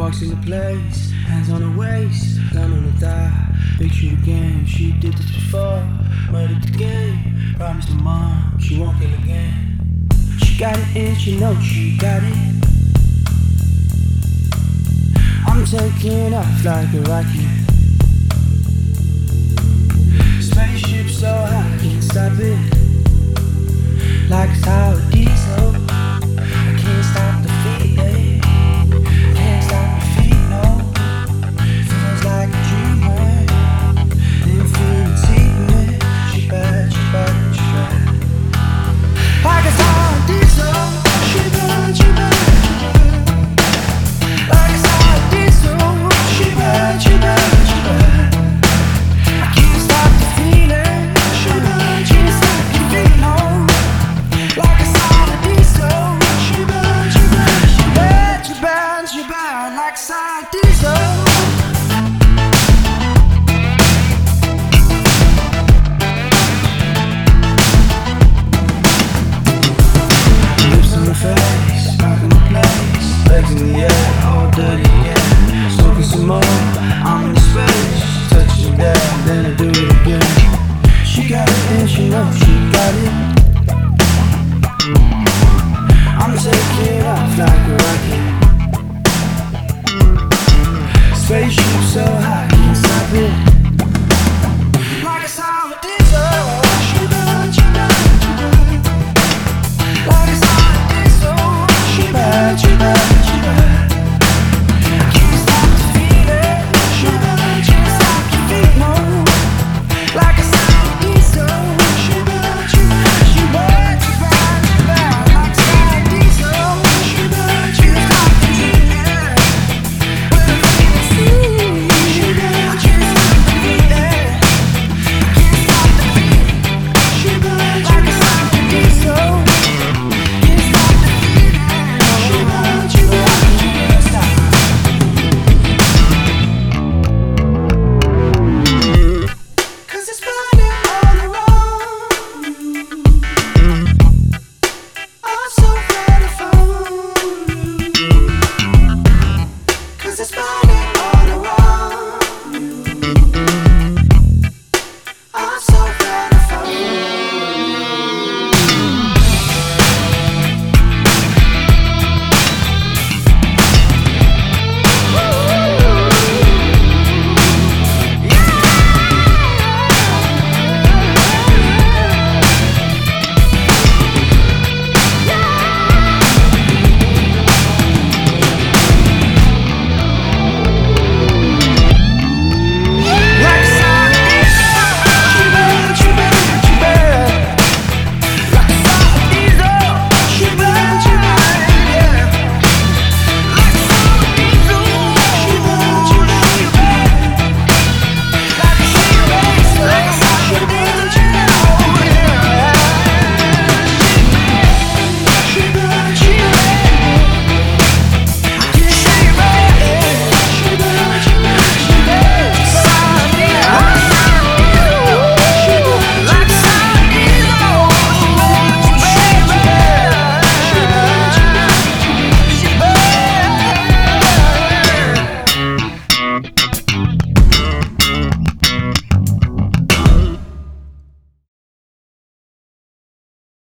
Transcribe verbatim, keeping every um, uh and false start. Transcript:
walks into place, hands on her waist, gun on her thigh. Picture the game, she did this before. Murdered the game, promised her mom she won't kill again. She got it in, she knows she got it. I'm taking off like a rocket.